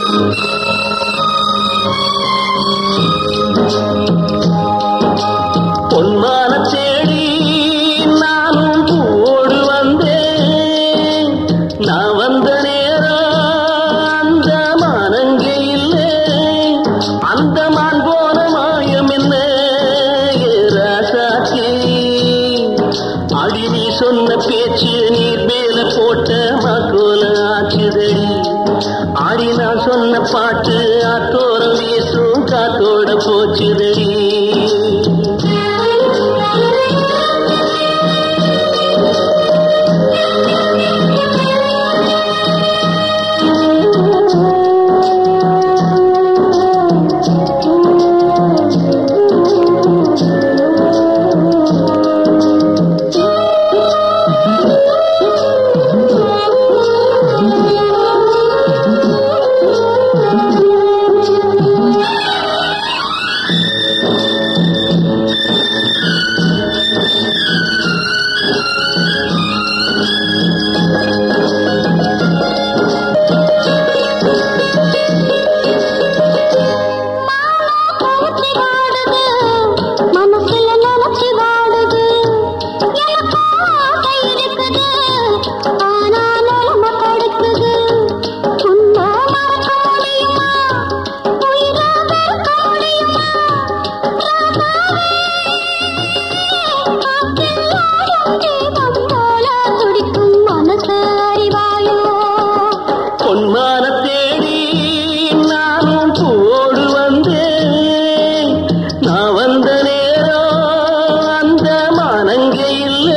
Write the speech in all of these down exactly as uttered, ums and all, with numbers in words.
பொன்மான தேடி நானும் பூவோடு வந்தேன். நான் வந்த நேரம் அந்த மானங்கே இல்லை. அந்த மான் போன மாயம் என்ன ராசாச்சி? அடி நீ சொன்ன பேச்சு நீர் மேல போட்ட மாக்கோல ஆச்சுதடி. ஆடி நான் சொன்ன பாட்டு ஆத்தோரம் வீசும் காத்தோட போச்சுதடி. பொன்மான தேடி நானும் பூவோடு வந்தேன். நான் வந்த நேரம் அந்த மானங்கே இல்லை.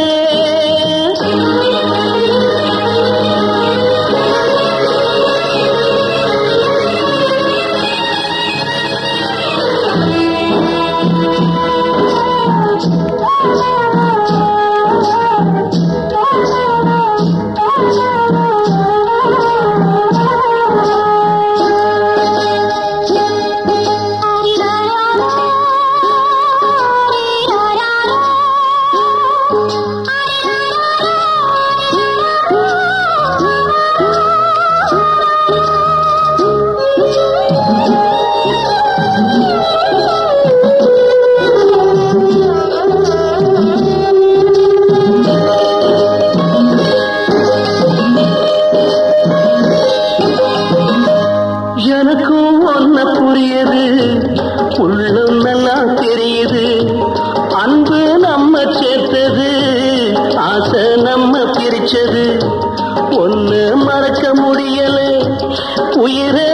எனக்கும் ஒன்ன புரியுது, உள்ளம் நல்லா தெரியுது. அன்பு நம்ம சேர்த்தது, ஆசை நம்ம பிரிச்சது. ஒன்னு மறக்க முடியல, உயிரை